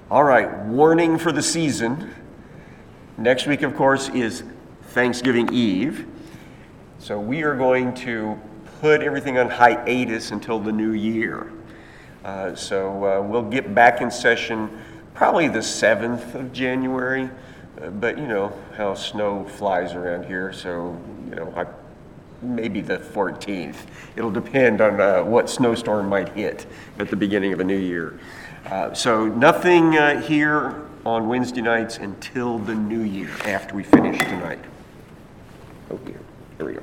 All right, warning for the season. Next week, of course, is Thanksgiving Eve. So we are going to put everything on hiatus until the new year. We'll get back in session probably the 7th of January. But you know how snow flies around here, so maybe the 14th. It'll depend on what snowstorm might hit at the beginning of a new year. So nothing here on Wednesday nights until the new year after we finish tonight. Oh dear, here we go.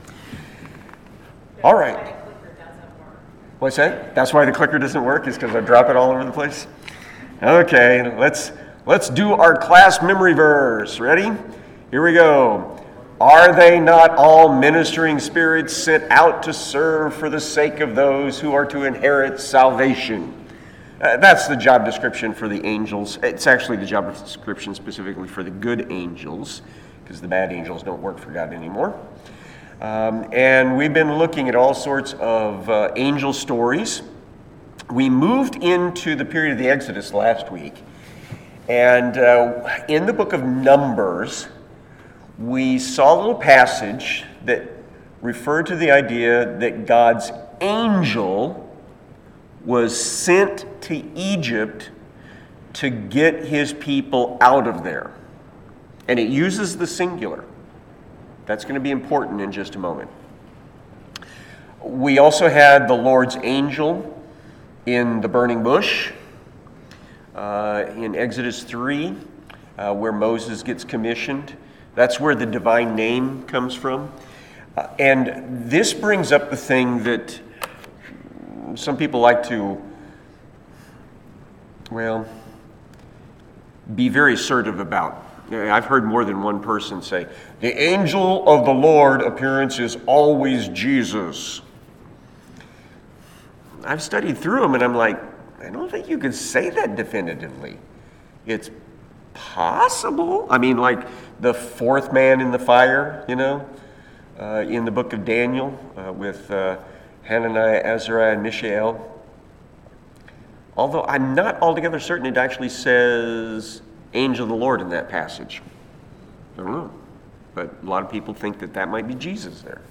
All right. What's that? That's why the clicker doesn't work, is because I drop it all over the place? Okay, let's do our class memory verse. Ready? Here we go. Are they not all ministering spirits sent out to serve for the sake of those who are to inherit salvation? That's the job description for the angels. It's actually the job description specifically for the good angels, because the bad angels don't work for God anymore. And we've been looking at all sorts of angel stories. We moved into the period of the Exodus last week. And in the book of Numbers, we saw a little passage that referred to the idea that God's angel was sent to Egypt to get his people out of there. And it uses the singular. That's going to be important in just a moment. We also had the Lord's angel in the burning bush in Exodus 3, where Moses gets commissioned. That's where the divine name comes from. And this brings up the thing that some people like to, be very assertive about. I've heard more than one person say, the angel of the Lord appearance is always Jesus. I've studied through them and I'm like, I don't think you could say that definitively. It's possible. I mean, like the fourth man in the fire, in the book of Daniel with Hananiah, Azariah, and Mishael. Although I'm not altogether certain it actually says angel of the Lord in that passage. I don't know. But a lot of people think that might be Jesus there.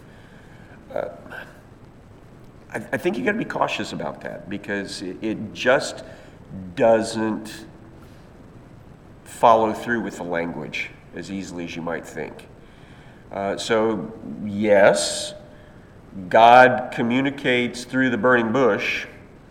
I think you got to be cautious about that because it just doesn't follow through with the language as easily as you might think. So, yes, God communicates through the burning bush,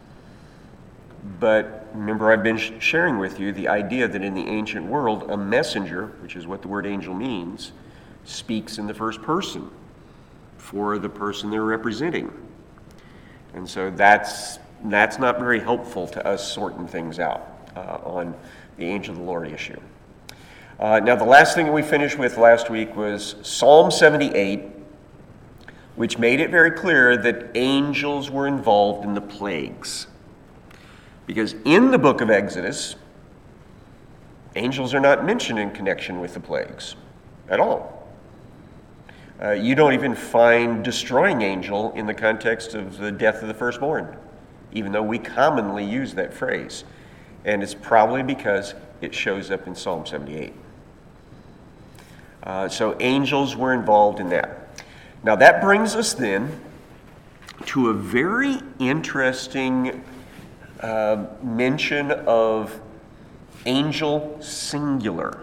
but remember I've been sharing with you the idea that in the ancient world, a messenger, which is what the word angel means, speaks in the first person for the person they're representing. And so that's not very helpful to us sorting things out on the angel of the Lord issue. Now, the last thing we finished with last week was Psalm 78, which made it very clear that angels were involved in the plagues. Because in the book of Exodus, angels are not mentioned in connection with the plagues at all. You don't even find destroying angel in the context of the death of the firstborn, even though we commonly use that phrase. And it's probably because it shows up in Psalm 78. So angels were involved in that. Now that brings us then to a very interesting mention of angel singular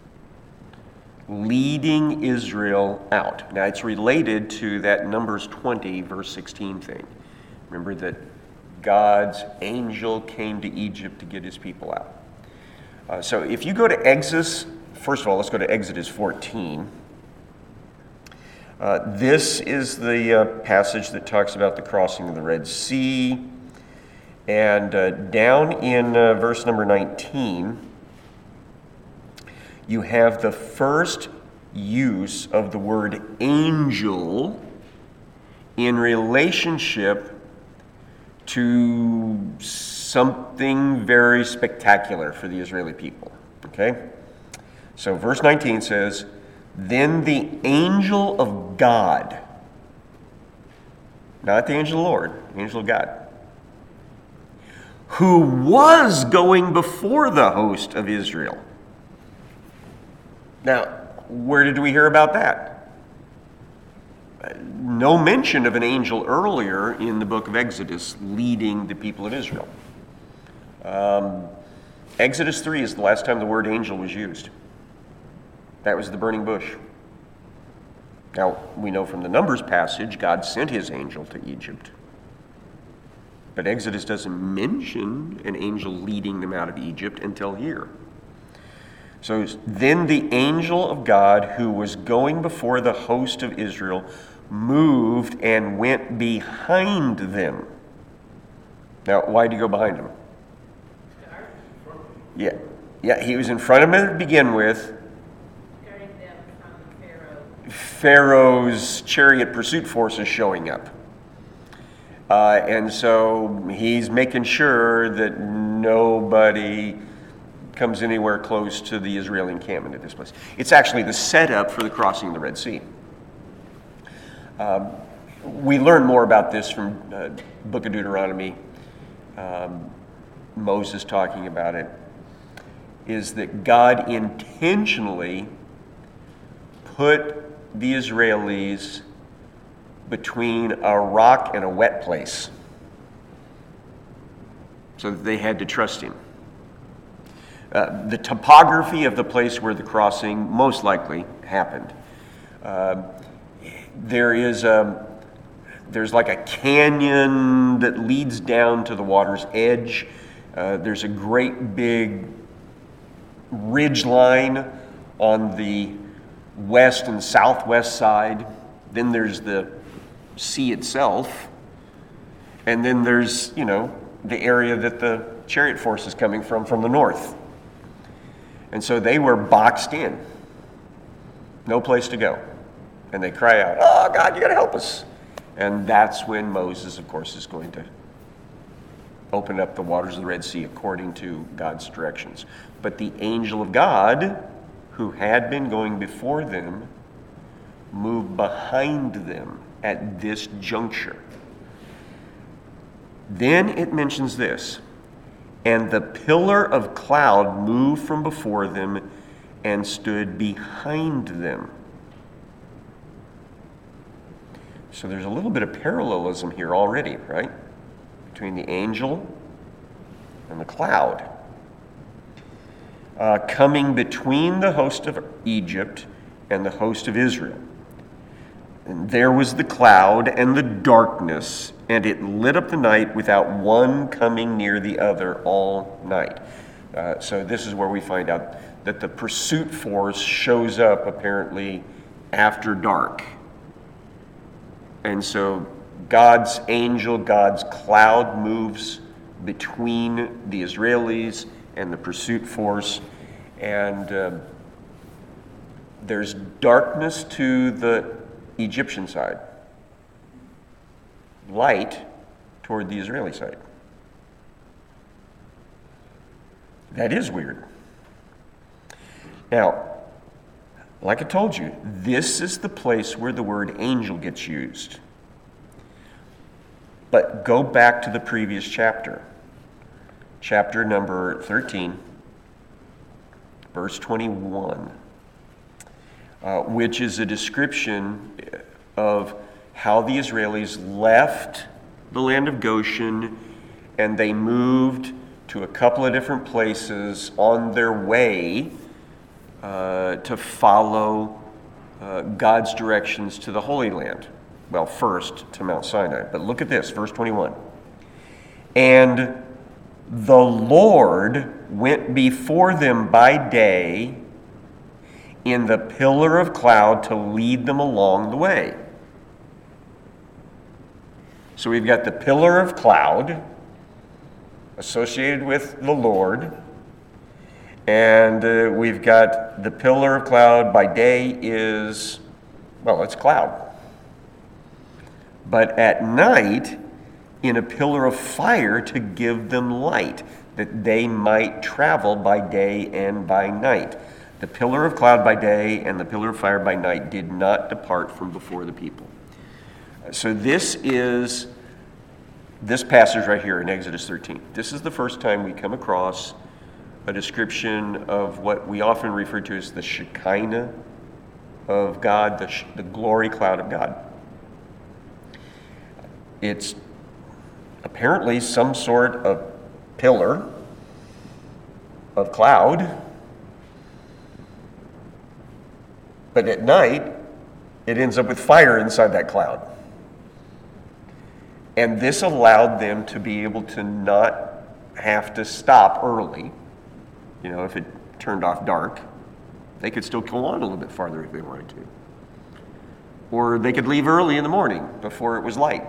leading Israel out. Now it's related to that Numbers 20 verse 16 thing. Remember that God's angel came to Egypt to get his people out. So if you go to Exodus, first of all, let's go to Exodus 14. This is the passage that talks about the crossing of the Red Sea. And down in verse number 19, you have the first use of the word angel in relationship to something very spectacular for the Israeli people. Okay? So verse 19 says, then the angel of God, not the angel of the Lord, the angel of God, who was going before the host of Israel. Now, where did we hear about that? No mention of an angel earlier in the book of Exodus leading the people of Israel. Exodus 3 is the last time the word angel was used. That was the burning bush. Now, we know from the Numbers passage, God sent his angel to Egypt. But Exodus doesn't mention an angel leading them out of Egypt until here. So then the angel of God who was going before the host of Israel moved and went behind them. Now, why did he go behind them? Yeah, he was in front of them to begin with. Guarding them from Pharaoh's chariot pursuit force is showing up. And so he's making sure that nobody comes anywhere close to the Israeli encampment at this place. It's actually the setup for the crossing of the Red Sea. We learn more about this from Book of Deuteronomy. Moses talking about it, is that God intentionally put the Israelis between a rock and a wet place so that they had to trust him. The topography of the place where the crossing most likely happened. There's like a canyon that leads down to the water's edge. There's a great big ridge line on the west and southwest side. Then there's the sea itself. And then there's, the area that the chariot force is coming from the north. And so they were boxed in. No place to go. And they cry out, "Oh, God, you got to help us." And that's when Moses, of course, is going to open up the waters of the Red Sea according to God's directions. But the angel of God, who had been going before them, moved behind them at this juncture. Then it mentions this, "And the pillar of cloud moved from before them and stood behind them." So there's a little bit of parallelism here already, right? Between the angel and the cloud. Coming between the host of Egypt and the host of Israel. And there was the cloud and the darkness, and it lit up the night without one coming near the other all night. So this is where we find out that the pursuit force shows up apparently after dark. And so God's angel, God's cloud moves between the Israelis and the pursuit force. And there's darkness to the Egyptian side, light toward the Israeli side. That is weird. Now, like I told you, this is the place where the word angel gets used. But go back to the previous chapter. Chapter number 13, verse 21, which is a description of how the Israelis left the land of Goshen and they moved to a couple of different places on their way to follow God's directions to the Holy Land. Well, first to Mount Sinai. But look at this, verse 21. "And the Lord went before them by day in the pillar of cloud to lead them along the way." So we've got the pillar of cloud associated with the Lord. And we've got the pillar of cloud by day is, it's cloud. But at night, in a pillar of fire to give them light, that they might travel by day and by night. The pillar of cloud by day and the pillar of fire by night did not depart from before the people. So this is this passage right here in Exodus 13. This is the first time we come across a description of what we often refer to as the Shekinah of God, the glory cloud of God. It's apparently some sort of pillar of cloud, but at night it ends up with fire inside that cloud. And this allowed them to be able to not have to stop early. You know, if it turned off dark, they could still go on a little bit farther if they wanted to. Or they could leave early in the morning before it was light.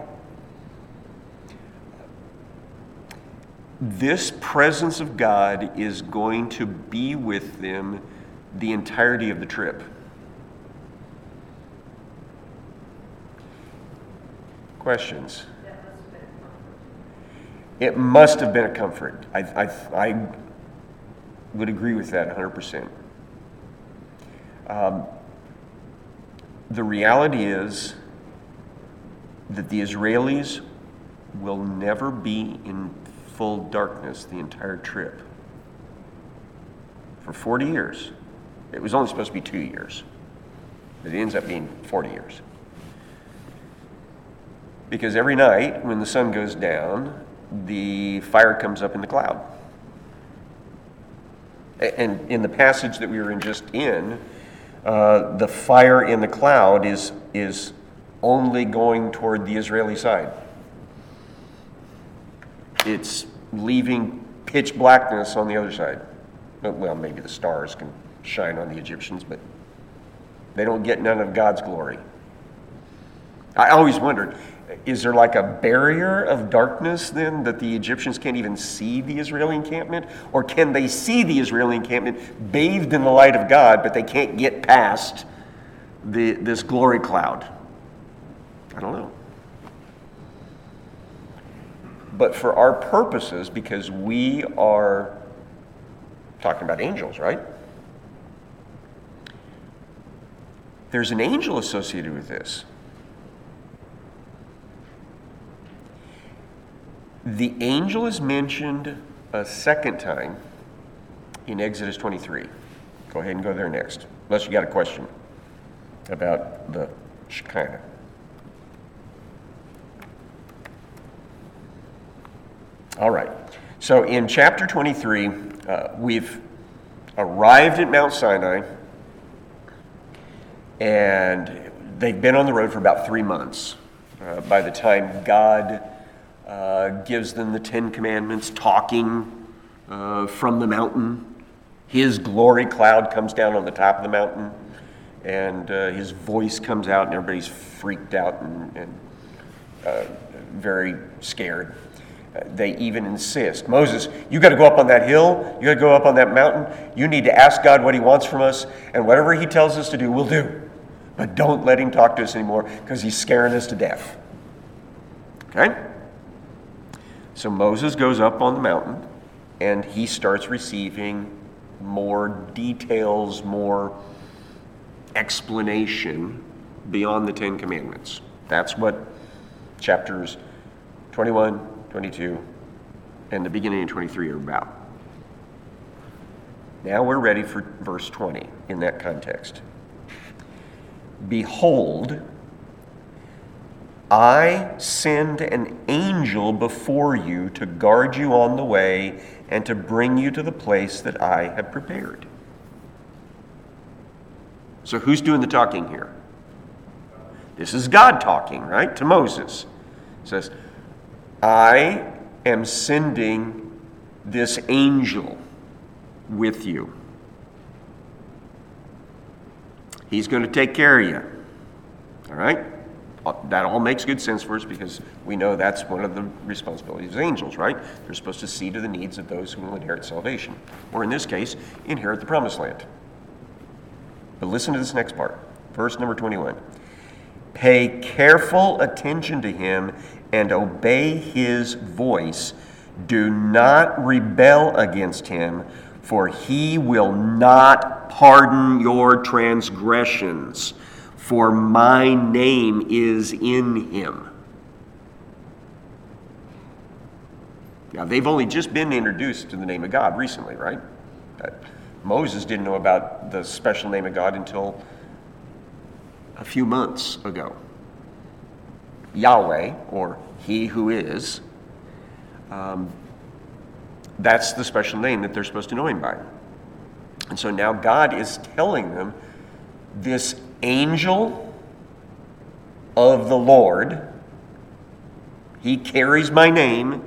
This presence of God is going to be with them the entirety of the trip. Questions? It must have been a comfort. I would agree with that 100%. The reality is that the Israelis will never be in full darkness the entire trip. For 40 years. It was only supposed to be 2 years. But it ends up being 40 years. Because every night when the sun goes down, the fire comes up in the cloud. And in the passage that we were just in, the fire in the cloud is only going toward the Israeli side. It's leaving pitch blackness on the other side. Well, maybe the stars can shine on the Egyptians, but they don't get none of God's glory. I always wondered, is there like a barrier of darkness then that the Egyptians can't even see the Israeli encampment? Or can they see the Israeli encampment bathed in the light of God, but they can't get past this glory cloud? I don't know. But for our purposes, because we are talking about angels, right? There's an angel associated with this. The angel is mentioned a second time in Exodus 23. Go ahead and go there next, unless you got a question about the Shekinah. All right. So in chapter 23, we've arrived at Mount Sinai, and they've been on the road for about 3 months. By the time God gives them the 10 Commandments, talking from the mountain, his glory cloud comes down on the top of the mountain, and his voice comes out, and everybody's freaked out and very scared. They even insist, Moses, you got to go up on that hill, you got to go up on that mountain, you need to ask God what he wants from us, and whatever he tells us to do, we'll do. But don't let him talk to us anymore, because he's scaring us to death. Okay? So Moses goes up on the mountain, and he starts receiving more details, more explanation beyond the 10 Commandments. That's what chapters 21, 22, and the beginning of 23 are about. Now we're ready for verse 20 in that context. Behold, I send an angel before you to guard you on the way and to bring you to the place that I have prepared. So who's doing the talking here? This is God talking, right? To Moses. It says, I am sending this angel with you. He's going to take care of you. All right? That all makes good sense for us because we know that's one of the responsibilities of angels, right? They're supposed to see to the needs of those who will inherit salvation. Or in this case, inherit the promised land. But listen to this next part. Verse number 21. Pay careful attention to him and obey his voice. Do not rebel against him, for he will not pardon your transgressions, for my name is in him. Now, they've only just been introduced to the name of God recently, right? Moses didn't know about the special name of God until a few months ago. Yahweh, or He Who Is, that's the special name that they're supposed to know Him by. And so now God is telling them, this angel of the Lord, he carries my name.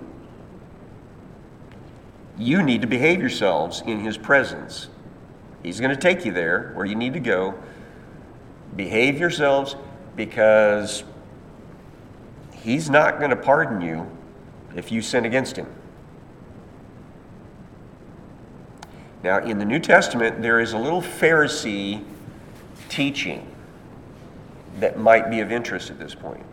You need to behave yourselves in his presence. He's going to take you there where you need to go. Behave yourselves, because he's not going to pardon you if you sin against him. Now, in the New Testament, there is a little Pharisee teaching that might be of interest at this point.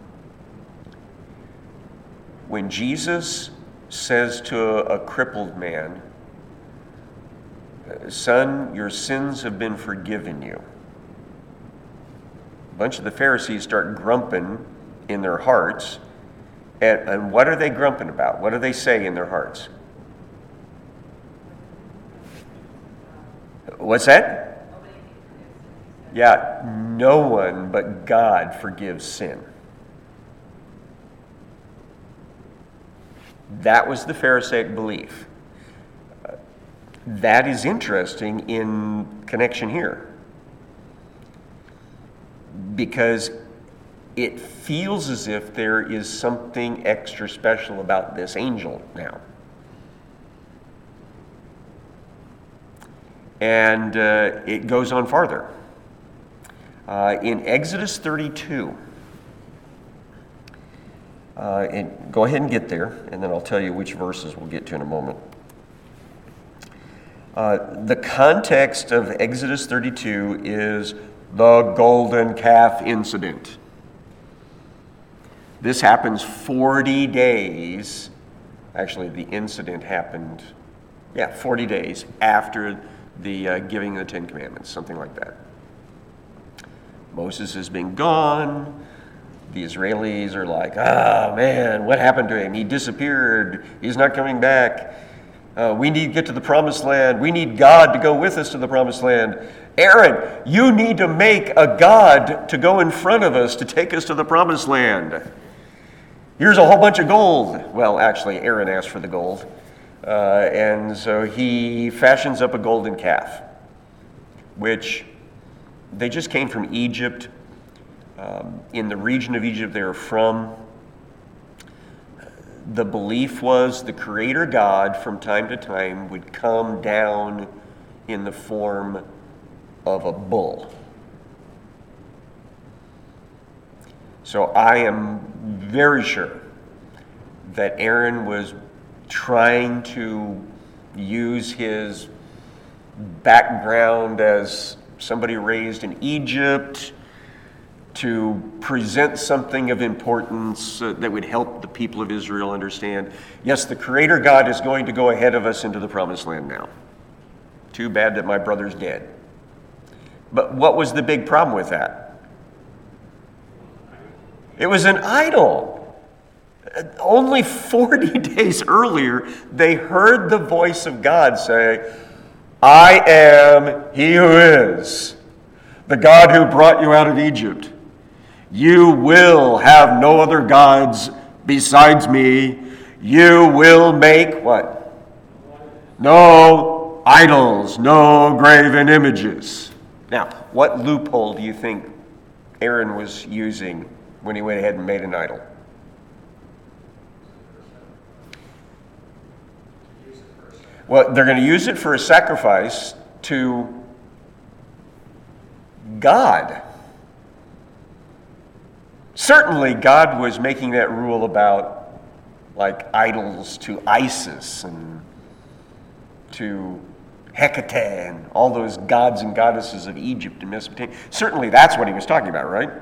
When Jesus says to a crippled man, "Son, your sins have been forgiven you," a bunch of the Pharisees start grumping in their hearts. And what are they grumping about? What do they say in their hearts? What's that? Yeah, no one but God forgives sin. That was the Pharisaic belief. That is interesting in connection here, because it feels as if there is something extra special about this angel now. And it goes on farther. In Exodus 32, and go ahead and get there, and then I'll tell you which verses we'll get to in a moment. The context of Exodus 32 is the golden calf incident. This happens 40 days. Actually, the incident happened, 40 days after the giving of the Ten Commandments, something like that. Moses has been gone. The Israelis are like, "Ah, man, what happened to him? He disappeared. He's not coming back. We need to get to the promised land. We need God to go with us to the promised land. Aaron, you need to make a God to go in front of us to take us to the promised land. Here's a whole bunch of gold." Well, actually, Aaron asked for the gold. And so he fashions up a golden calf, which they just came from Egypt. In the region of Egypt they were from, the belief was the Creator God from time to time would come down in the form of a bull. So I am very sure that Aaron was trying to use his background as somebody raised in Egypt to present something of importance that would help the people of Israel understand, yes, the Creator God is going to go ahead of us into the promised land now. Too bad that my brother's dead. But what was the big problem with that? It was an idol. Only 40 days earlier, they heard the voice of God say, "I am He who is, the God who brought you out of Egypt. You will have no other gods besides me. You will make" what? "No idols, no graven images." Now, what loophole do you think Aaron was using when he went ahead and made an idol? Well, they're going to use it for a sacrifice to God. Certainly, God was making that rule about, like, idols to Isis and to Hecate and all those gods and goddesses of Egypt and Mesopotamia. Certainly, that's what he was talking about, right?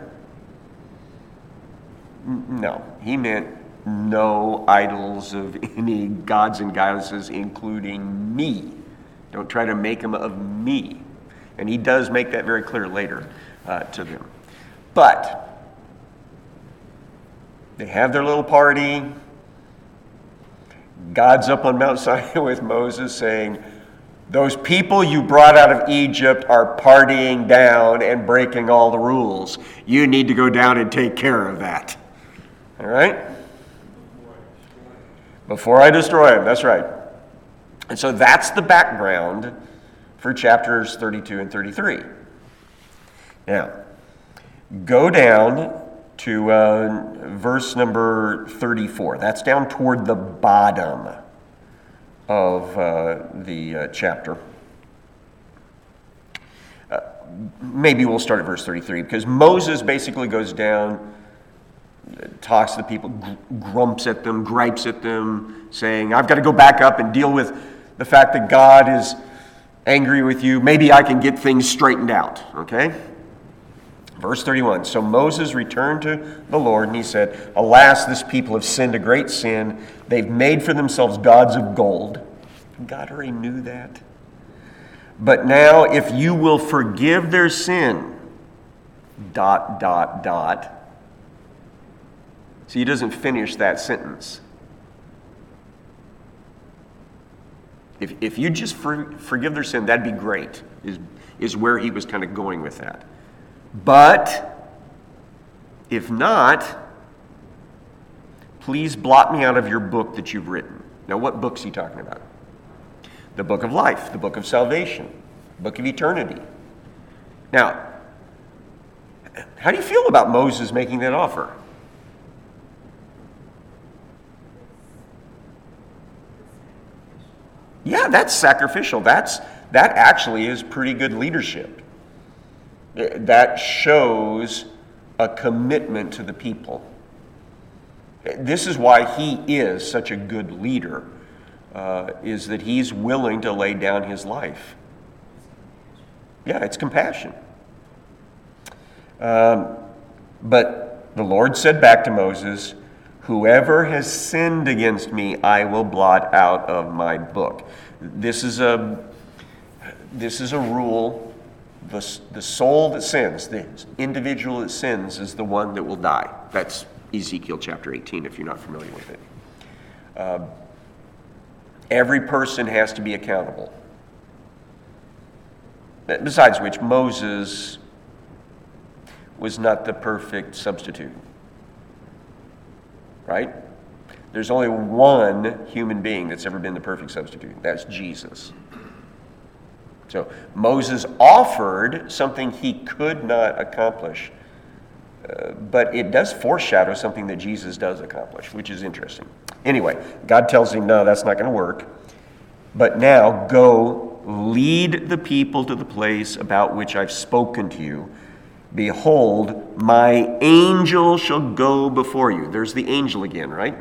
No, he meant no idols of any gods and goddesses, including me. Don't try to make them of me. And he does make that very clear later to them. But they have their little party. God's up on Mount Sinai with Moses saying, those people you brought out of Egypt are partying down and breaking all the rules. You need to go down and take care of that. All right? Before I destroy them, that's right. And so that's the background for chapters 32 and 33. Now, go down to verse number 34. That's down toward the bottom of the chapter. Maybe we'll start at verse 33, because Moses basically goes down, talks to the people, grumps at them, gripes at them, saying, I've got to go back up and deal with the fact that God is angry with you. Maybe I can get things straightened out, okay? Verse 31, so Moses returned to the Lord, and he said, alas, this people have sinned a great sin. They've made for themselves gods of gold. God already knew that. But now, if you will forgive their sin, ... See, he doesn't finish that sentence. If you just forgive their sin, that'd be great, is where he was kind of going with that. But if not, please blot me out of your book that you've written. Now, what book's he talking about? The book of life, the book of salvation, the book of eternity. Now, how do you feel about Moses making that offer? Yeah, that's sacrificial. That actually is pretty good leadership. That shows a commitment to the people. This is why he is such a good leader, is that he's willing to lay down his life. Yeah, it's compassion. But the Lord said back to Moses, whoever has sinned against me, I will blot out of my book. This is a rule. The soul that sins, the individual that sins, is the one that will die. That's Ezekiel chapter 18, if you're not familiar with it. Every person has to be accountable. Besides which, Moses was not the perfect substitute. Right? There's only one human being that's ever been the perfect substitute. That's Jesus. So Moses offered something he could not accomplish, but it does foreshadow something that Jesus does accomplish, which is interesting. Anyway, God tells him, no, that's not going to work. But now go lead the people to the place about which I've spoken to you. Behold, my angel shall go before you. There's the angel again, right?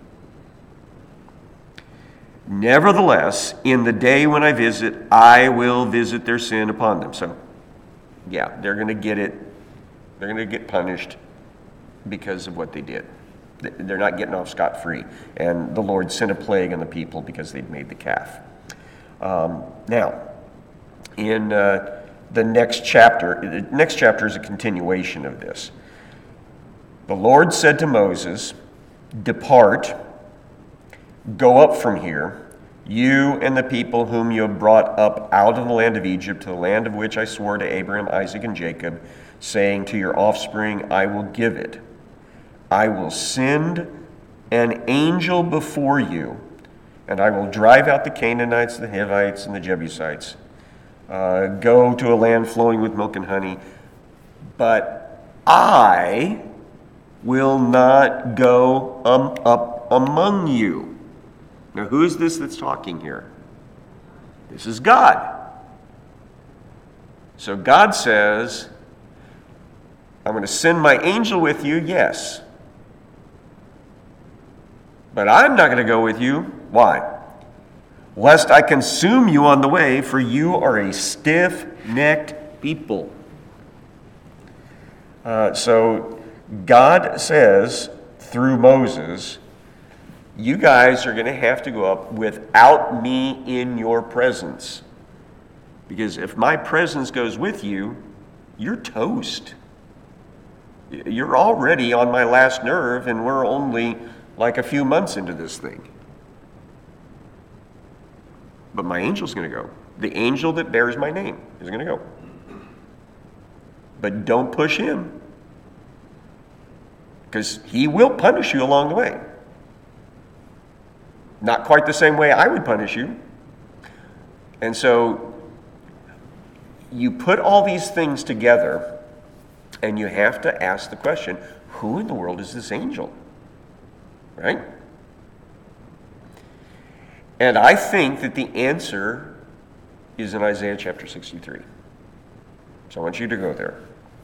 Nevertheless, in the day when I visit, I will visit their sin upon them. So, yeah, they're going to get it. They're going to get punished because of what they did. They're not getting off scot-free. And the Lord sent a plague on the people because they'd made the calf. Now, in the next chapter is a continuation of this. The Lord said to Moses, depart, go up from here, you and the people whom you have brought up out of the land of Egypt to the land of which I swore to Abraham, Isaac, and Jacob, saying to your offspring, I will give it. I will send an angel before you, and I will drive out the Canaanites, the Hivites, and the Jebusites. Go to a land flowing with milk and honey, but I will not go up among you. Now, who is this that's talking here? This is God. So God says, I'm going to send my angel with you, yes. But I'm not going to go with you. Why? Lest I consume you on the way, for you are a stiff-necked people. So God says through Moses, you guys are going to have to go up without me in your presence. Because if my presence goes with you, you're toast. You're already on my last nerve, and we're only like a few months into this thing. but my angel's going to go. The angel that bears my name is going to go. But don't push him, because he will punish you along the way. Not quite the same way I would punish you. And so you put all these things together, and you have to ask the question, who in the world is this angel? Right? And I think that the answer is in Isaiah chapter 63. So I want you to go there.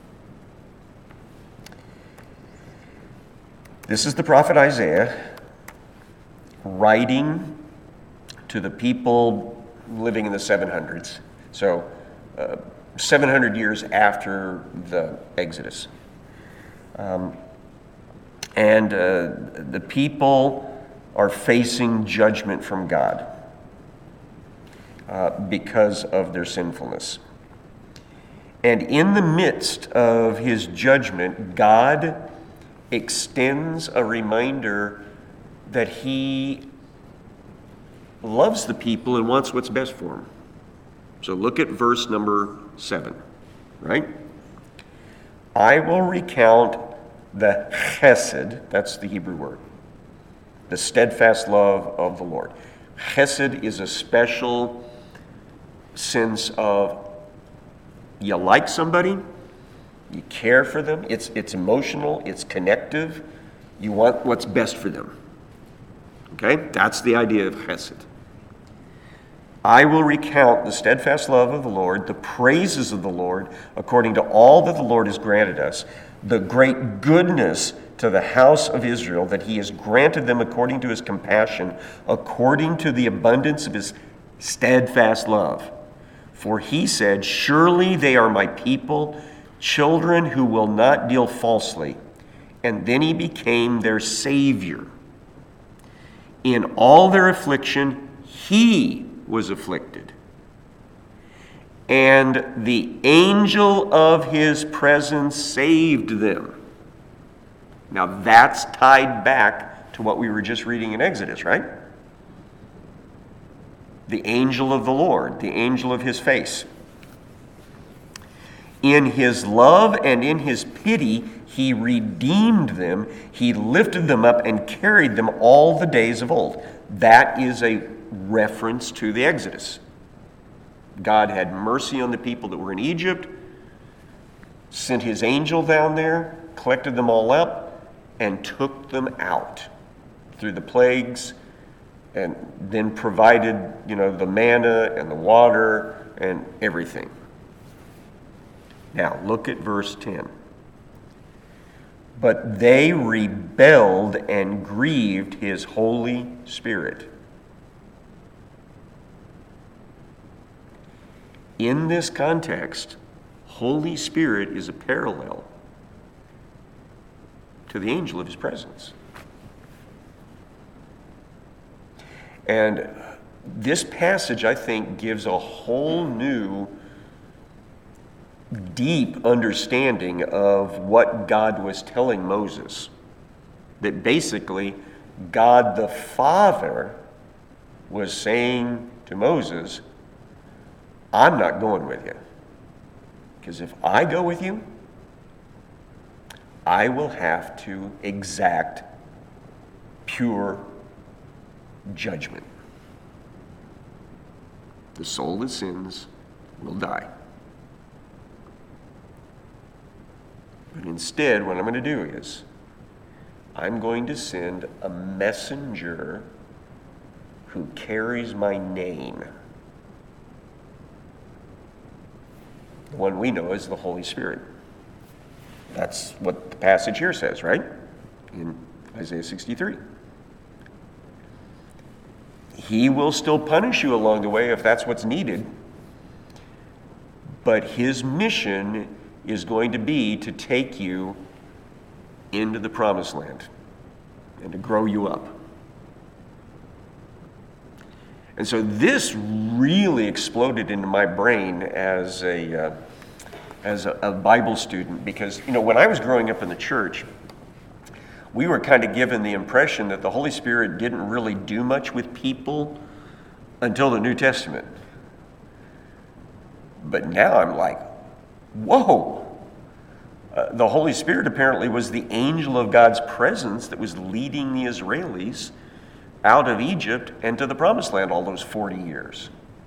This is the prophet Isaiah writing to the people living in the 700s. So 700 years after the Exodus. And the people are facing judgment from God because of their sinfulness. And in the midst of his judgment, God extends a reminder that he loves the people and wants what's best for them. So look at verse number 7, right? I will recount the chesed, that's the Hebrew word, the steadfast love of the Lord. Chesed is a special sense of you like somebody, you care for them, it's emotional, it's connective, you want what's best for them. Okay? That's the idea of chesed. I will recount the steadfast love of the Lord, the praises of the Lord, according to all that the Lord has granted us, the great goodness to the house of Israel, that he has granted them according to his compassion, according to the abundance of his steadfast love. For he said, surely they are my people, children who will not deal falsely. And then he became their Savior. In all their affliction, he was afflicted. And the angel of his presence saved them. Now that's tied back to what we were just reading in Exodus, right? The angel of the Lord, the angel of his face. In his love and in his pity, he redeemed them. He lifted them up and carried them all the days of old. That is a reference to the Exodus. God had mercy on the people that were in Egypt, sent his angel down there, collected them all up, and took them out through the plagues, and then provided, the manna and the water and everything. Now, look at verse 10. But they rebelled and grieved his Holy Spirit. In this context, Holy Spirit is a parallel to the angel of his presence. And this passage, I think, gives a whole new, deep understanding of what God was telling Moses. That basically, God the Father was saying to Moses, I'm not going with you. Because if I go with you, I will have to exact pure judgment. The soul that sins will die. But instead, what I'm going to do is, I'm going to send a messenger who carries my name. The one we know is the Holy Spirit. That's what the passage here says, right? In Isaiah 63. He will still punish you along the way if that's what's needed. But his mission is going to be to take you into the promised land and to grow you up. And so this really exploded into my brain as a Bible student, because when I was growing up in the church, we were kind of given the impression that the Holy Spirit didn't really do much with people until the New Testament. But now I'm like, whoa. The Holy Spirit apparently was the angel of God's presence that was leading the Israelis out of Egypt and to the Promised Land all those 40 years.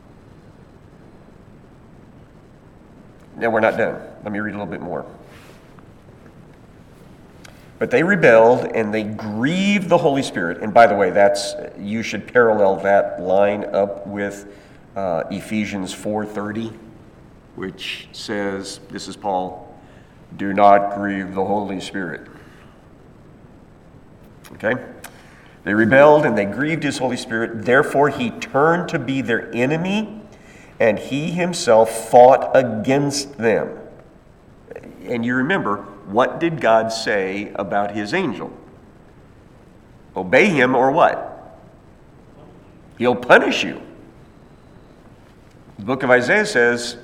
Now we're not done. Let me read a little bit more. But they rebelled and they grieved the Holy Spirit. And by the way, you should parallel that line up with Ephesians 4:30, which says, this is Paul, do not grieve the Holy Spirit. Okay? They rebelled and they grieved his Holy Spirit. Therefore, he turned to be their enemy, and he himself fought against them. And you remember, what did God say about his angel? Obey him or what? He'll punish you. The book of Isaiah says,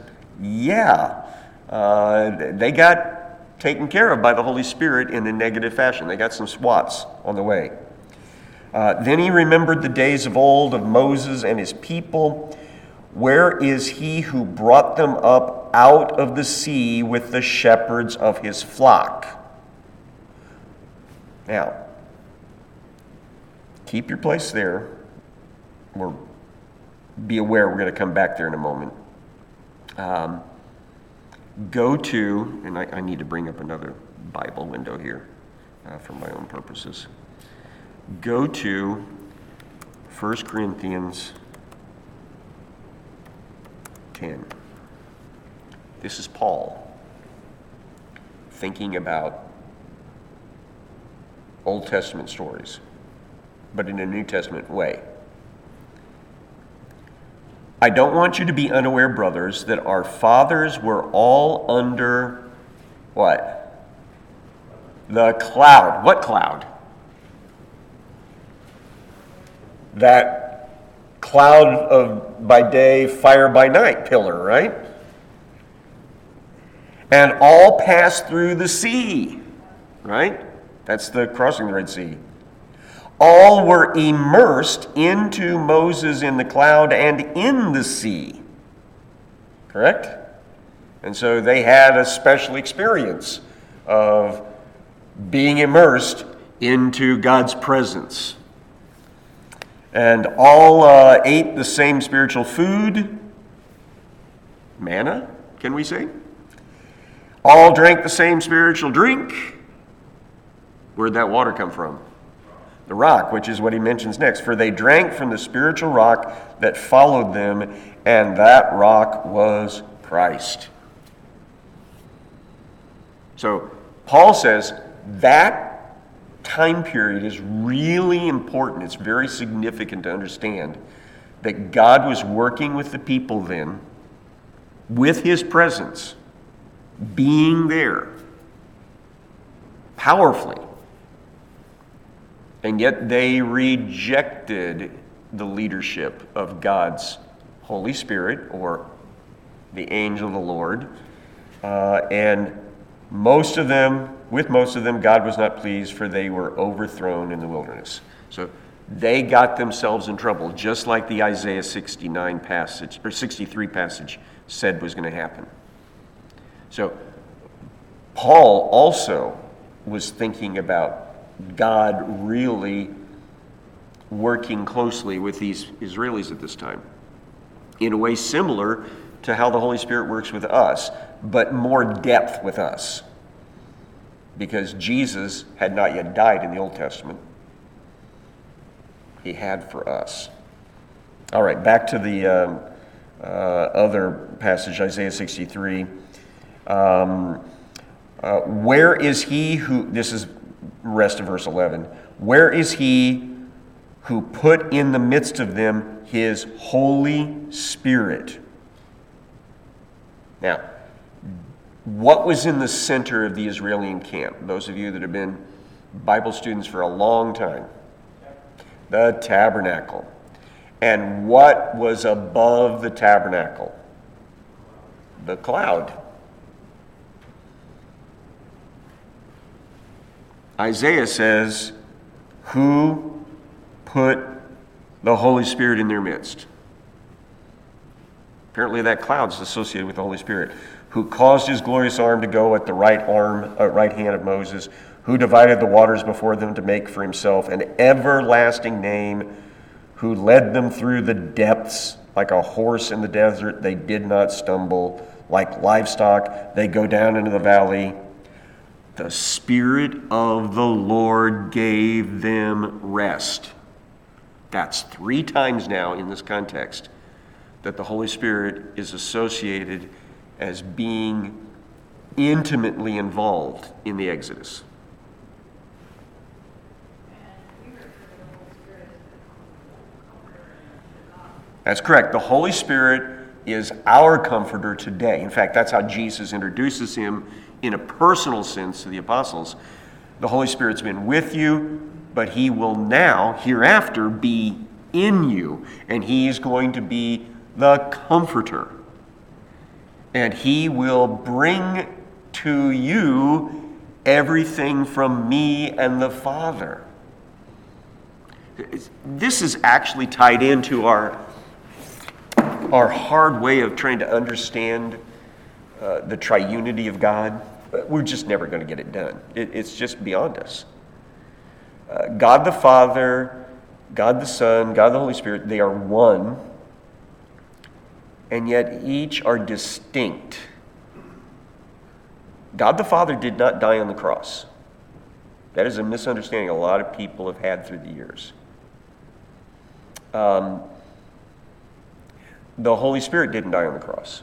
they got taken care of by the Holy Spirit in a negative fashion. They got some swats on the way. Then he remembered the days of old of Moses and his people. Where is he who brought them up out of the sea with the shepherds of his flock? Now, keep your place there. Be aware we're going to come back there in a moment. Go to, and I need to bring up another Bible window here for my own purposes. Go to 1 Corinthians 10. This is Paul thinking about Old Testament stories, but in a New Testament way. I don't want you to be unaware, brothers, that our fathers were all under what? The cloud. What cloud? That cloud of by day, fire by night pillar, right? And all passed through the sea, right? That's the crossing the Red Sea. All were immersed into Moses in the cloud and in the sea. Correct? And so they had a special experience of being immersed into God's presence. And all ate the same spiritual food, manna, can we say? All drank the same spiritual drink. Where'd that water come from? The rock, which is what he mentions next. For they drank from the spiritual rock that followed them, and that rock was Christ. So Paul says that time period is really important. It's very significant to understand that God was working with the people then, with his presence, being there, powerfully. And yet they rejected the leadership of God's Holy Spirit, or the angel of the Lord. And most of them, God was not pleased, for they were overthrown in the wilderness. So they got themselves in trouble, just like the Isaiah 69 passage, or 63 passage said was going to happen. So Paul also was thinking about God really working closely with these Israelis at this time, in a way similar to how the Holy Spirit works with us, but more depth with us, because Jesus had not yet died in the Old Testament. He had for us. All right, back to the other passage, Isaiah 63. Where is he who, this is rest of verse 11, where is he who put in the midst of them his Holy Spirit? Now, what was in the center of the Israeli camp? Those of you that have been Bible students for a long time. The tabernacle. And what was above the tabernacle? The cloud. Isaiah says, who put the Holy Spirit in their midst? Apparently that cloud's associated with the Holy Spirit. Who caused his glorious arm to go at the right hand of Moses, who divided the waters before them to make for himself an everlasting name, who led them through the depths like a horse in the desert. They did not stumble. Like livestock, they go down into the valley. The Spirit of the Lord gave them rest. That's 3 times now in this context that the Holy Spirit is associated as being intimately involved in the Exodus. That's correct. The Holy Spirit is our comforter today. In fact, that's how Jesus introduces him in a personal sense to the apostles. The Holy Spirit's been with you, but he will now, hereafter, be in you, and he's going to be the comforter. And he will bring to you everything from me and the Father. This is actually tied into our hard way of trying to understand the triunity of God. We're just never going to get it done. It's just beyond us. God the Father, God the Son, God the Holy Spirit, they are one, and yet each are distinct. God the Father did not die on the cross. That is a misunderstanding a lot of people have had through the years. The Holy Spirit didn't die on the cross.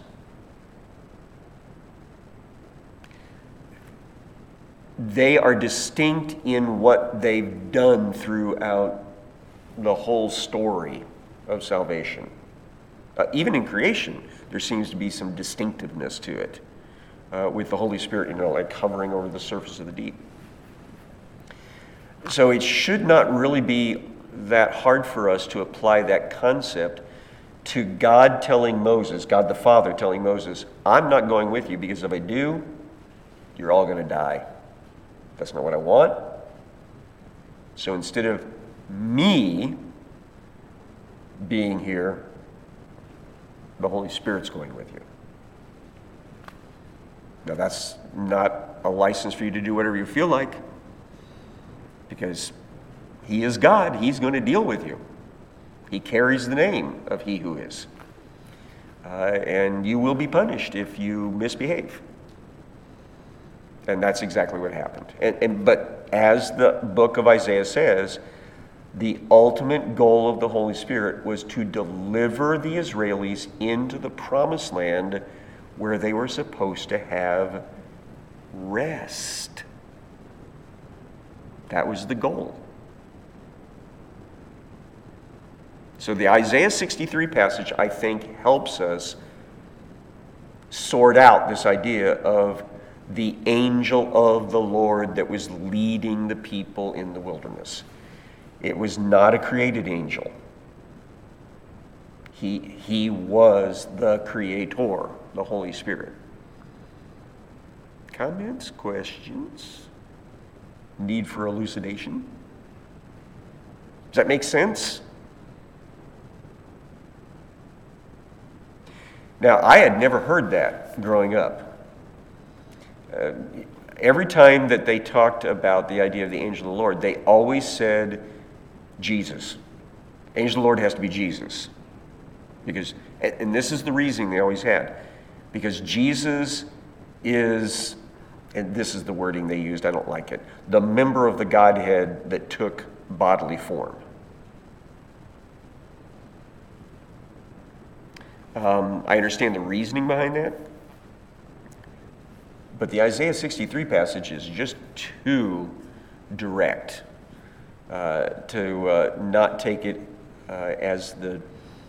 They are distinct in what they've done throughout the whole story of salvation. Even in creation, there seems to be some distinctiveness to it, with the Holy Spirit, like hovering over the surface of the deep. So it should not really be that hard for us to apply that concept to God telling Moses, God the Father telling Moses, I'm not going with you because if I do, you're all going to die. That's not what I want. So instead of me being here, the Holy Spirit's going with you. Now that's not a license for you to do whatever you feel like, because he is God. He's going to deal with you. He carries the name of he who is. And you will be punished if you misbehave. And that's exactly what happened. But as the book of Isaiah says, the ultimate goal of the Holy Spirit was to deliver the Israelis into the promised land where they were supposed to have rest. That was the goal. So the Isaiah 63 passage, I think, helps us sort out this idea of the angel of the Lord that was leading the people in the wilderness. It was not a created angel. He was the creator, the Holy Spirit. Comments, questions? Need for elucidation? Does that make sense? Now, I had never heard that growing up. Every time that they talked about the idea of the angel of the Lord, they always said Jesus. Angel of the Lord has to be Jesus. And this is the reasoning they always had. Because Jesus is, and this is the wording they used, I don't like it, the member of the Godhead that took bodily form. I understand the reasoning behind that. But the Isaiah 63 passage is just too direct to not take it as the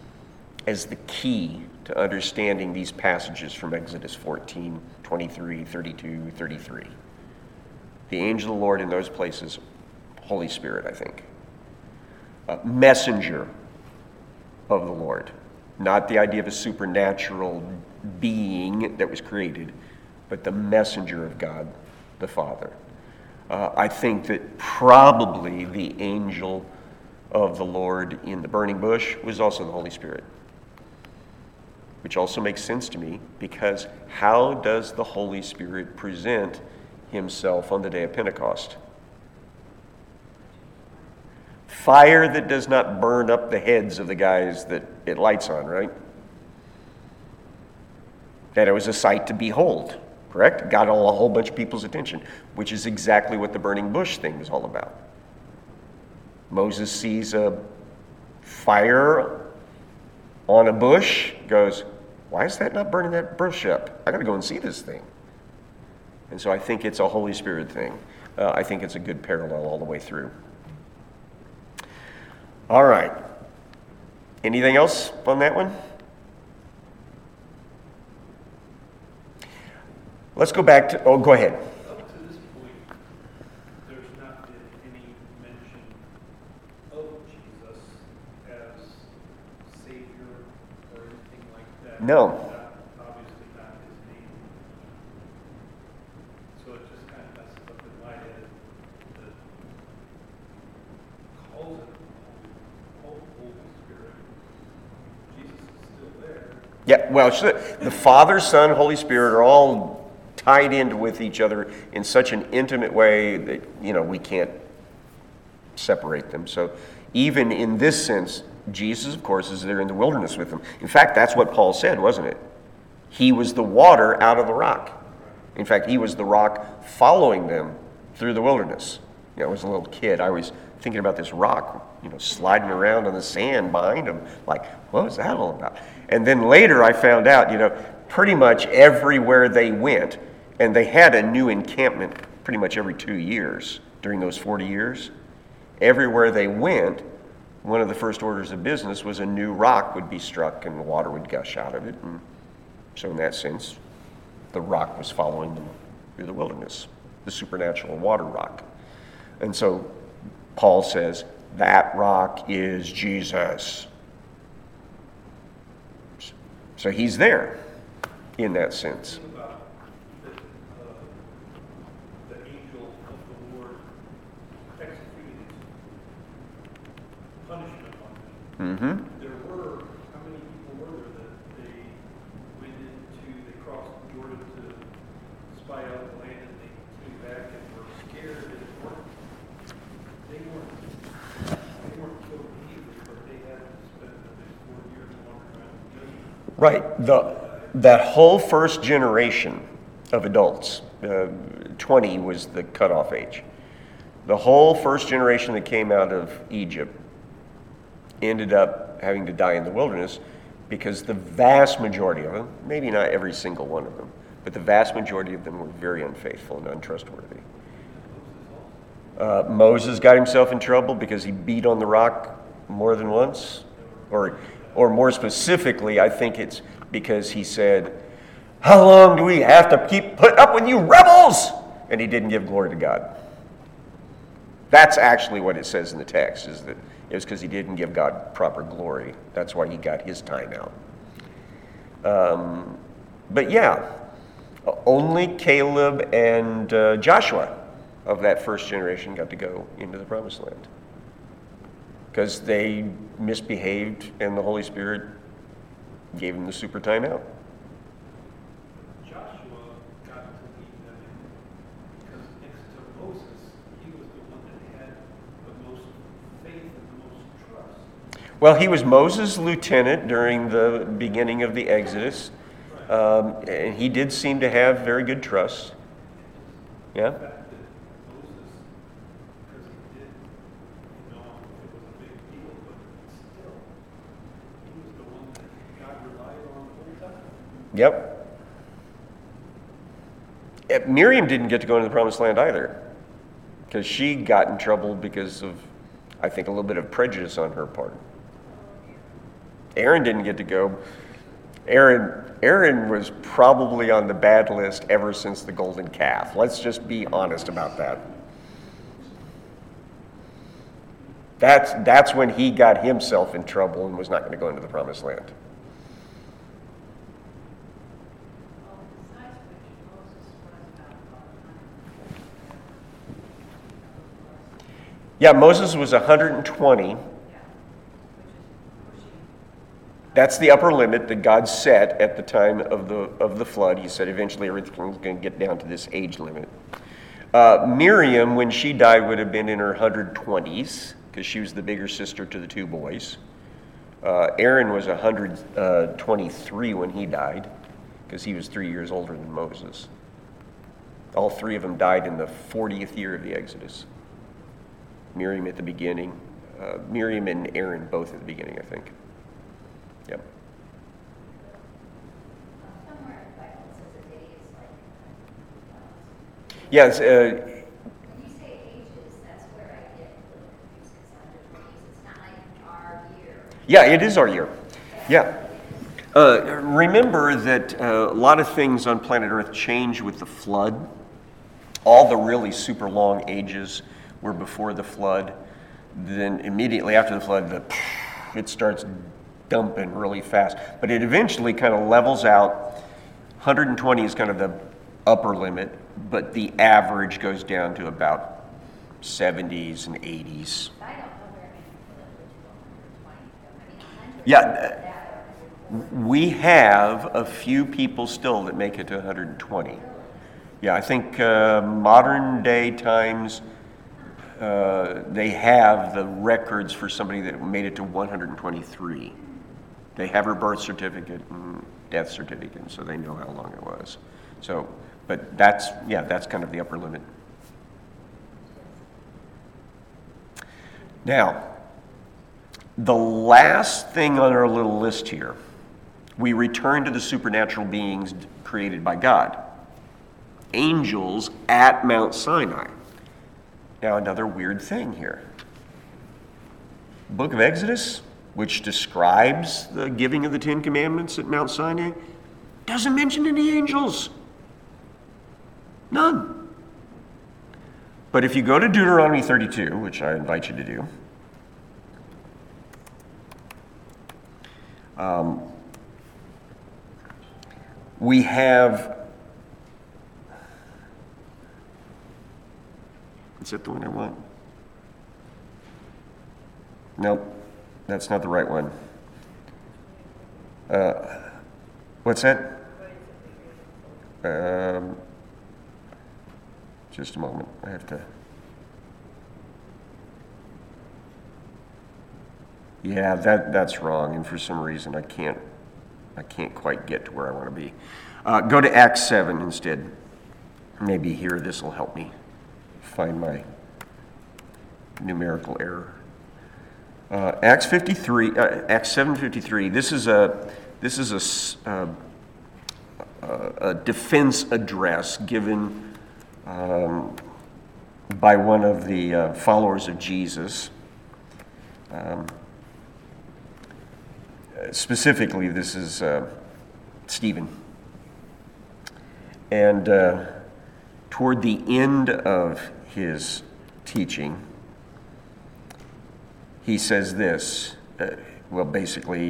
key to understanding these passages from Exodus 14, 23, 32, 33. The angel of the Lord in those places, Holy Spirit, I think. Messenger of the Lord. Not the idea of a supernatural being that was created, but the messenger of God the Father. I think that probably the angel of the Lord in the burning bush was also the Holy Spirit. which also makes sense to me, because how does the Holy Spirit present himself on the day of Pentecost? Fire that does not burn up the heads of the guys that it lights on, right? That it was a sight to behold, correct? Got a whole bunch of people's attention, which is exactly what the burning bush thing was all about. Moses sees a fire on a bush, goes, why is that not burning that bush up? I got to go and see this thing. And so I think it's a Holy Spirit thing. I think it's a good parallel all the way through. All right. Anything else on that one? Let's go back to, go ahead. Up to this point, there's not been any mention of Jesus as Savior or anything like that. No. Obviously not his name. So it just kind of messes up in my head that calls it Holy Spirit. Jesus is still there. Yeah, well, the Father, Son, Holy Spirit are all tied in with each other in such an intimate way that, we can't separate them. So even in this sense, Jesus, of course, is there in the wilderness with them. In fact, that's what Paul said, wasn't it? He was the water out of the rock. In fact, he was the rock following them through the wilderness. I was a little kid. I was thinking about this rock, sliding around on the sand behind him. Like, what was that all about? And then later I found out, pretty much everywhere they went, and they had a new encampment pretty much every 2 years during those 40 years. Everywhere they went, one of the first orders of business was a new rock would be struck and water would gush out of it. And so in that sense, the rock was following them through the wilderness, the supernatural water rock. And so Paul says, that rock is Jesus. So he's there in that sense. Think about the angel of the Lord executing his punishment on them. Mm-hmm. There were, how many people were there that they crossed the Jordan to spy out the land, and they came back and were scared and they weren't killed either, but they had to spend the next 4 years wandering around the desert. Right. That whole first generation of adults, 20 was the cutoff age. The whole first generation that came out of Egypt ended up having to die in the wilderness because the vast majority of them, maybe not every single one of them, but the vast majority of them were very unfaithful and untrustworthy. Moses got himself in trouble because he beat on the rock more than once, or more specifically, I think it's because he said, how long do we have to keep putting up with you rebels? And he didn't give glory to God. That's actually what it says in the text, is that it was because he didn't give God proper glory. That's why he got his time out. But yeah, only Caleb and Joshua of that first generation got to go into the promised land, because they misbehaved and the Holy Spirit gave them the super time out. Joshua got to lead them because next to Moses, he was the one that had the most faith and the most trust. Well, he was Moses' lieutenant during the beginning of the Exodus, and he did seem to have very good trust. Yeah? The fact that Moses, because he did, it was a big deal, but still, he was the one that God relied on the whole time. Yep. Miriam didn't get to go into the promised land either, because she got in trouble because of, I think, a little bit of prejudice on her part. Aaron didn't get to go. Aaron was probably on the bad list ever since the golden calf. Let's just be honest about that. That's when he got himself in trouble and was not going to go into the promised land. Yeah, Moses was 120. That's the upper limit that God set at the time of the flood. He said eventually everything's going to get down to this age limit. Miriam, when she died, would have been in her 120s because she was the bigger sister to the two boys. Aaron was 123 when he died because he was 3 years older than Moses. All three of them died in the 40th year of the Exodus. Miriam at the beginning. Miriam and Aaron both at the beginning, I think. Yep. Somewhere in the Bible it says a day is like Yes. when you say ages, that's where I get a little confused because 120s, it's not like our year. Yeah, it is our year. Yeah. Remember that a lot of things on planet Earth change with the flood. All the really super long ages were before the flood. Then immediately after the flood, it starts dumping really fast. But it eventually kind of levels out. 120 is kind of the upper limit, but the average goes down to about 70s and 80s. I don't know very many people that live to 120. I mean, 100. Yeah, we have a few people still that make it to 120. Yeah, I think modern day times, they have the records for somebody that made it to 123. They have her birth certificate and death certificate, so they know how long it was. So, but that's kind of the upper limit. Now, the last thing on our little list here, we return to the supernatural beings created by God. Angels at Mount Sinai. Now, another weird thing here. Book of Exodus, which describes the giving of the Ten Commandments at Mount Sinai, doesn't mention any angels. None. But if you go to Deuteronomy 32, which I invite you to do, we have, is that the one I want? Nope, that's not the right one. What's that? Just a moment, I have to. Yeah, that's wrong, and for some reason I can't quite get to where I want to be. Go to Acts 7 instead. Maybe here this will help me find my numerical error. Acts 7:53. This is a defense address given by one of the followers of Jesus. Specifically, this is Stephen. And toward the end of his teaching, he says this. Basically,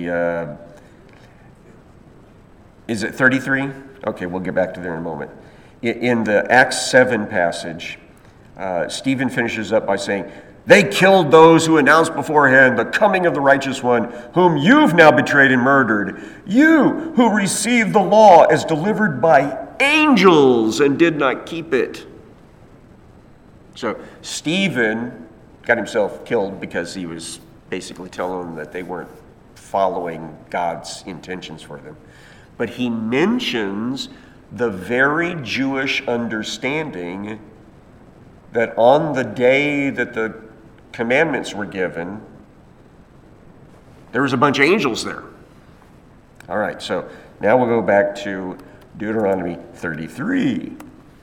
is it 33? Okay, we'll get back to there in a moment. In the Acts 7 passage, Stephen finishes up by saying, "They killed those who announced beforehand the coming of the righteous one, whom you've now betrayed and murdered. You who received the law as delivered by angels and did not keep it." So Stephen got himself killed because he was basically telling them that they weren't following God's intentions for them. But he mentions the very Jewish understanding that on the day that the commandments were given, there was a bunch of angels there. All right, so now we'll go back to Deuteronomy 33.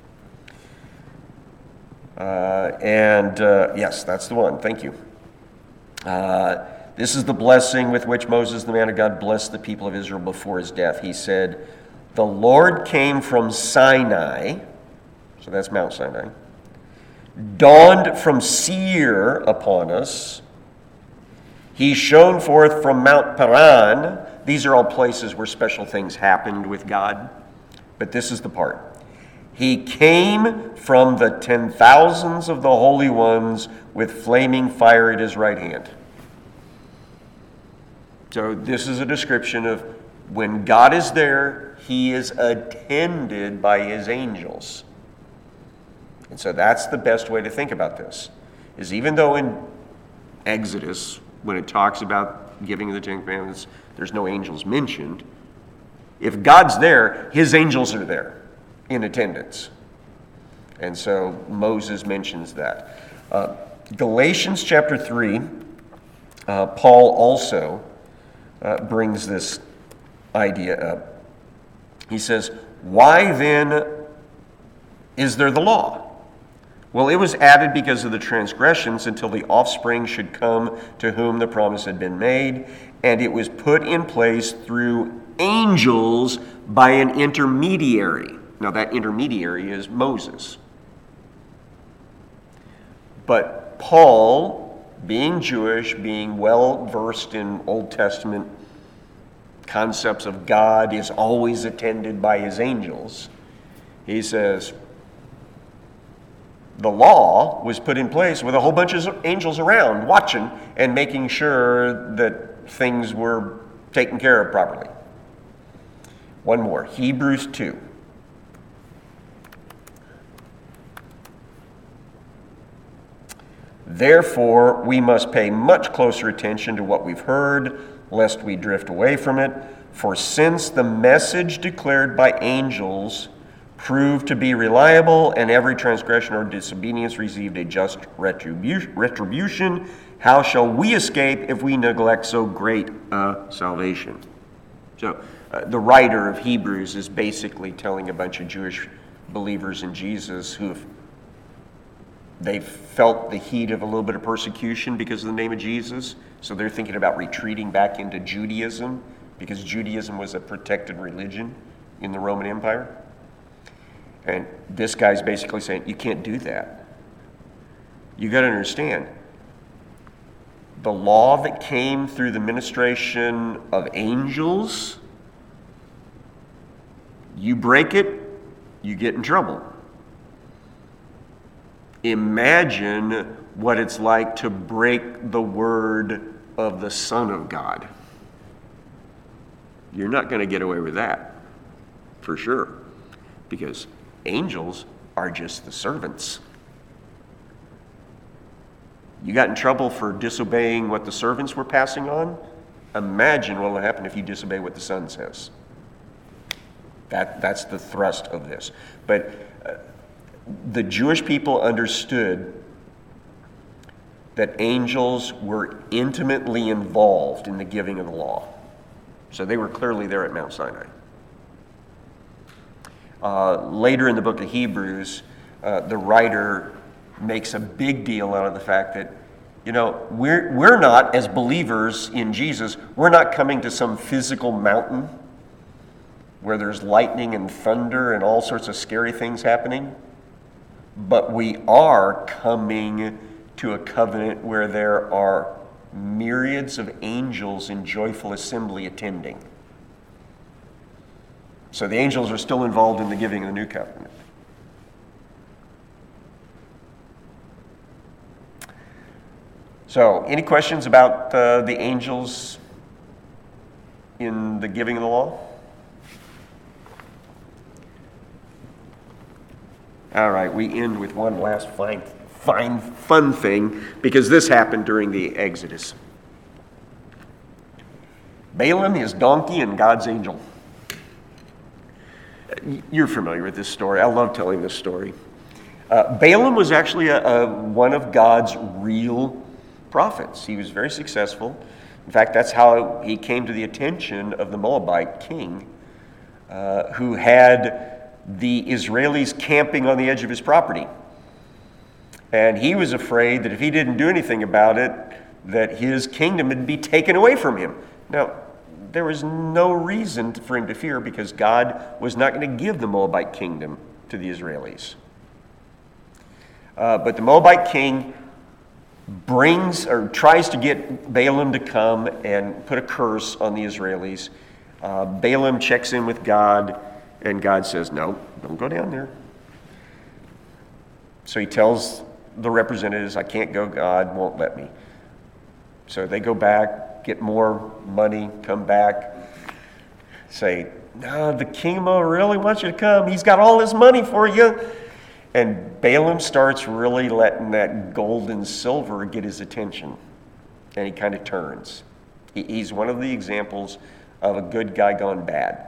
Yes, that's the one. Thank you. This is the blessing with which Moses, the man of God, blessed the people of Israel before his death. He said, "The Lord came from Sinai," so that's Mount Sinai, "dawned from Seir upon us. He shone forth from Mount Paran." These are all places where special things happened with God. But this is the part. "He came from the 10,000s of the holy ones with flaming fire at his right hand." So this is a description of when God is there, he is attended by his angels. And so that's the best way to think about this, is even though in Exodus, when it talks about giving the Ten Commandments, there's no angels mentioned. If God's there, his angels are there in attendance. And so Moses mentions that. Galatians chapter 3, Paul also brings this idea up. He says, "Why then is there the law? Well, it was added because of the transgressions until the offspring should come to whom the promise had been made, and it was put in place through angels by an intermediary." Now that intermediary is Moses. But Paul, being Jewish, being well versed in Old Testament concepts of God is always attended by his angels, he says, the law was put in place with a whole bunch of angels around watching and making sure that things were taken care of properly. One more, Hebrews 2. "Therefore, we must pay much closer attention to what we've heard, lest we drift away from it. For since the message declared by angels proved to be reliable, and every transgression or disobedience received a just retribution, how shall we escape if we neglect so great a salvation?" So the writer of Hebrews is basically telling a bunch of Jewish believers in Jesus they felt the heat of a little bit of persecution because of the name of Jesus. So they're thinking about retreating back into Judaism because Judaism was a protected religion in the Roman Empire. And this guy's basically saying, you can't do that. You got to understand, the law that came through the ministration of angels, you break it, you get in trouble. Imagine what it's like to break the word of the Son of God. You're not going to get away with that, for sure, because angels are just the servants. You got in trouble for disobeying what the servants were passing on? Imagine what will happen if you disobey what the Son says. That's the thrust of this. But the Jewish people understood that angels were intimately involved in the giving of the law. So they were clearly there at Mount Sinai. Later in the book of Hebrews, the writer makes a big deal out of the fact that, we're not, as believers in Jesus, we're not coming to some physical mountain where there's lightning and thunder and all sorts of scary things happening. But we are coming to a covenant where there are myriads of angels in joyful assembly attending. So the angels are still involved in the giving of the new covenant. So, any questions about the angels in the giving of the law? All right, we end with one last fun thing, because this happened during the Exodus. Balaam, his donkey, and God's angel. You're familiar with this story. I love telling this story. Balaam was actually one of God's real prophets. He was very successful. In fact, that's how he came to the attention of the Moabite king, who had the Israelis camping on the edge of his property. And he was afraid that if he didn't do anything about it, that his kingdom would be taken away from him. Now, there was no reason for him to fear, because God was not going to give the Moabite kingdom to the Israelis. But the Moabite king tries to get Balaam to come and put a curse on the Israelis. Balaam checks in with God, and God says, no, don't go down there. So he tells the representatives, I can't go, God won't let me. So they go back. get more money, come back, say, no, the king really wants you to come. He's got all this money for you. And Balaam starts really letting that gold and silver get his attention. And he kind of turns. He's one of the examples of a good guy gone bad.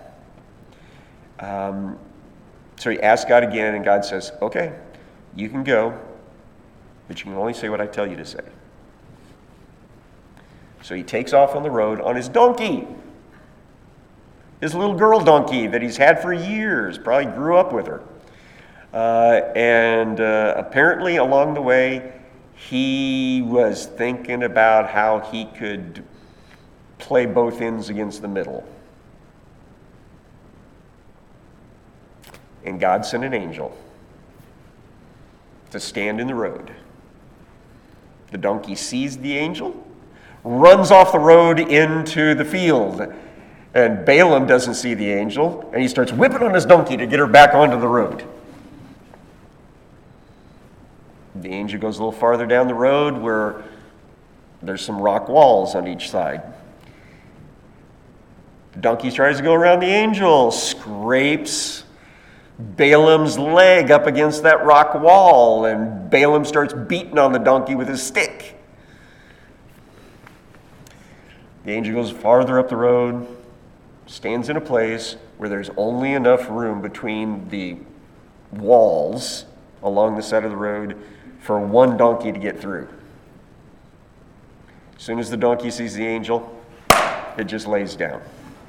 So he asks God again, and God says, okay, you can go, but you can only say what I tell you to say. So he takes off on the road on his donkey. His little girl donkey that he's had for years, probably grew up with her. And apparently along the way, he was thinking about how he could play both ends against the middle. And God sent an angel to stand in the road. The donkey sees the angel, runs off the road into the field. And Balaam doesn't see the angel, and he starts whipping on his donkey to get her back onto the road. The angel goes a little farther down the road where there's some rock walls on each side. The donkey tries to go around the angel, scrapes Balaam's leg up against that rock wall, and Balaam starts beating on the donkey with his stick. The angel goes farther up the road, stands in a place where there's only enough room between the walls along the side of the road for one donkey to get through. As soon as the donkey sees the angel, it just lays down.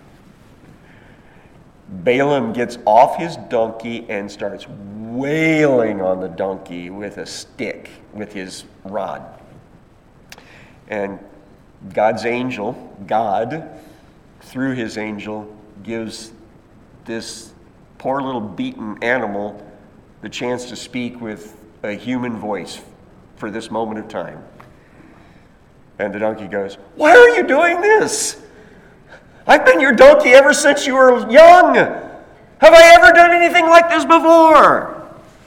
Balaam gets off his donkey and starts wailing on the donkey with a stick, with his rod. And God's angel, God, through his angel, gives this poor little beaten animal the chance to speak with a human voice for this moment of time. And the donkey goes, "Why are you doing this? I've been your donkey ever since you were young. Have I ever done anything like this before?"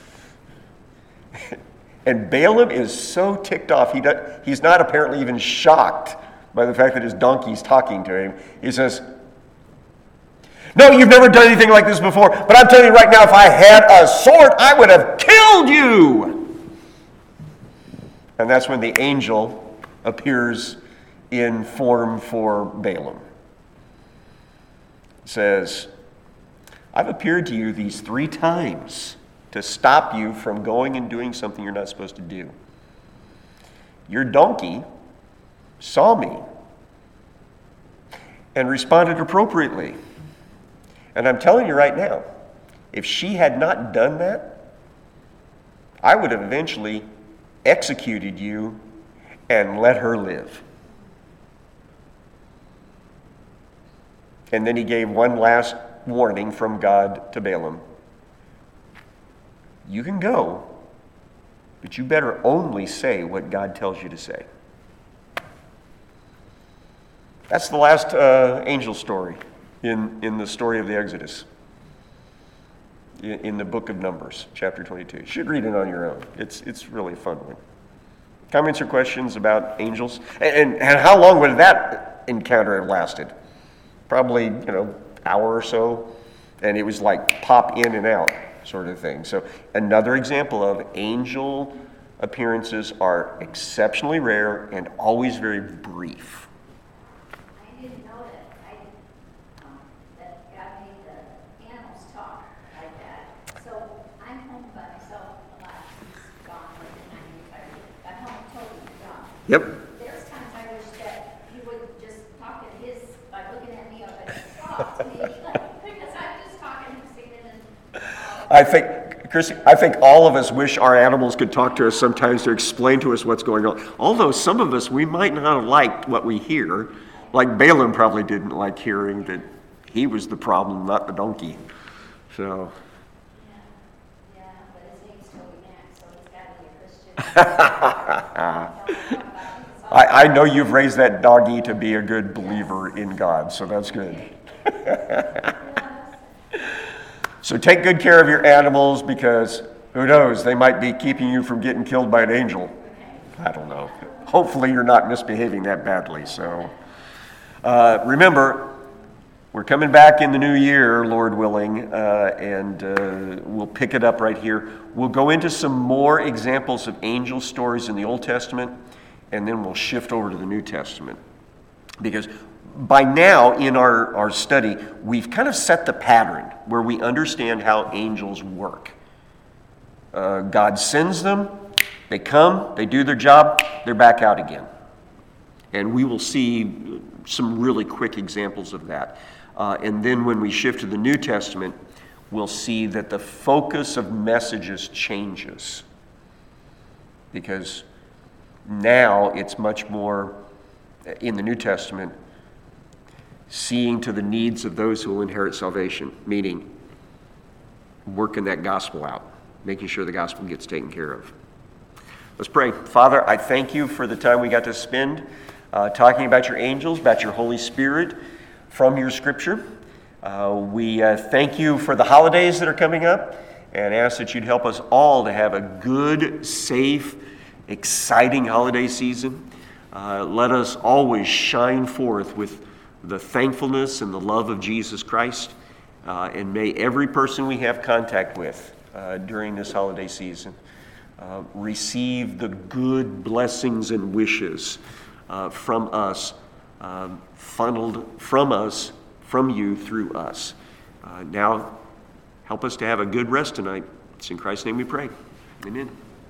And Balaam is so ticked off. He's not apparently even shocked by the fact that his donkey's talking to him. He says, "No, you've never done anything like this before, but I'm telling you right now, if I had a sword, I would have killed you." And that's when the angel appears in form for Balaam. It says, "I've appeared to you these 3 times to stop you from going and doing something you're not supposed to do. Your donkey saw me and responded appropriately. And I'm telling you right now, if she had not done that, I would have eventually executed you and let her live." And then he gave one last warning from God to Balaam. "You can go, but you better only say what God tells you to say." That's the last angel story in the story of the Exodus, in the book of Numbers, chapter 22. You should read it on your own. It's really a fun one. Comments or questions about angels? And how long would that encounter have lasted? Probably, hour or so. And it was like pop in and out sort of thing. So another example of angel appearances are exceptionally rare and always very brief. I didn't know that God made the animals talk like that. So I'm home by myself a lot. He's gone like 95. I'm home totally gone. Yep. There's times I wish that he would just talk at his, by looking at me up and talk to me. Because I'm just talking and singing and I think, Chrissy, all of us wish our animals could talk to us sometimes to explain to us what's going on. Although some of us, we might not have liked what we hear. Like Balaam probably didn't like hearing that he was the problem, not the donkey. So. yeah, but his name's Toby Mac, so he's got to be a Christian. I know you've raised that doggy to be a good believer in God, so that's good. So take good care of your animals, because who knows, they might be keeping you from getting killed by an angel. I don't know. Hopefully you're not misbehaving that badly, so Remember, we're coming back in the new year, Lord willing, and we'll pick it up right here. We'll go into some more examples of angel stories in the Old Testament, and then we'll shift over to the New Testament. Because by now in our study, we've kind of set the pattern where we understand how angels work. God sends them, they come, they do their job, they're back out again. And we will see some really quick examples of that. And then when we shift to the New Testament, we'll see that the focus of messages changes. Because now it's much more, in the New Testament, seeing to the needs of those who will inherit salvation, meaning working that gospel out, making sure the gospel gets taken care of. Let's pray. Father, I thank you for the time we got to spend talking about your angels, about your Holy Spirit from your scripture. We thank you for the holidays that are coming up and ask that you'd help us all to have a good, safe, exciting holiday season. Let us always shine forth with the thankfulness and the love of Jesus Christ. And may every person we have contact with during this holiday season receive the good blessings and wishes from us, funneled from us, from you, through us. Now, help us to have a good rest tonight. It's in Christ's name we pray. Amen.